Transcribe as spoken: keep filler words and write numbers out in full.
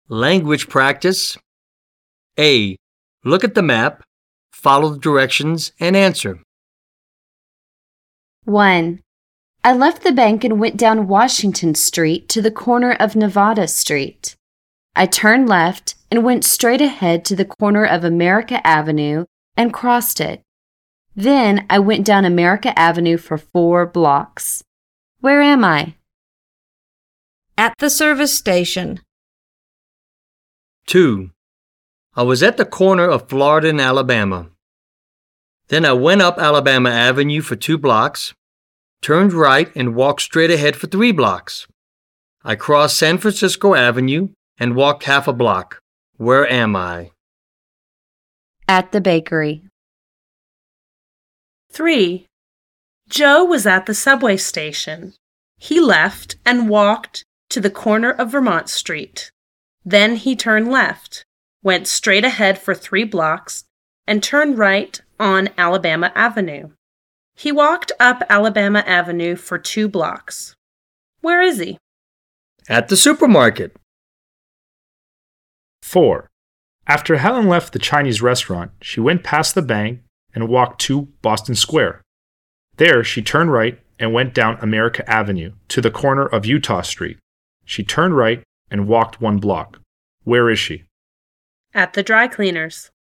Language practice. A. Look at the map, follow the directions, and answer. one. I left the bank and went down Washington Street to the corner of Nevada Street. I turned left and went straight ahead to the corner of America Avenue and crossed it. Then I went down America Avenue for four blocks. Where am I? At the service station. two. I was at the corner of Florida and Alabama. Then I went up Alabama Avenue for two blocks, turned right and walked straight ahead for three blocks. I crossed San Francisco Avenue and walked half a block. Where am I? At the bakery. three. Joe was at the subway station. He left and walked to the corner of Vermont Street. Then he turned left, went straight ahead for three blocks, and turned right on Alabama Avenue. He walked up Alabama Avenue for two blocks. Where is he? At the supermarket. four. After Helen left the Chinese restaurant, she went past the bank and walked to Boston Square. There, she turned right and went down America Avenue to the corner of Utah Street. She turned right and walked one block. Where is she? At the dry cleaners.